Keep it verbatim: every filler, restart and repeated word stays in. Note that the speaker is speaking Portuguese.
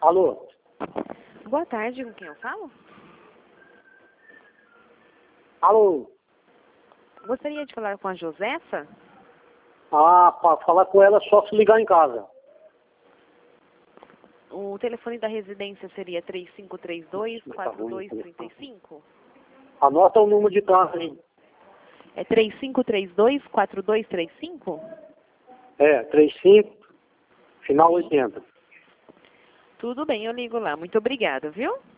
Alô? Boa tarde, com quem eu falo? Alô? Gostaria de falar com a Josefa? Ah, para falar com ela é só se ligar em casa. O telefone da residência seria três cinco três dois, quatro dois três cinco? Anota o número de casa aí. É três cinco três dois, quatro dois três cinco? É, trinta e cinco, final oitenta. Tudo bem, eu ligo lá. Muito obrigada, viu?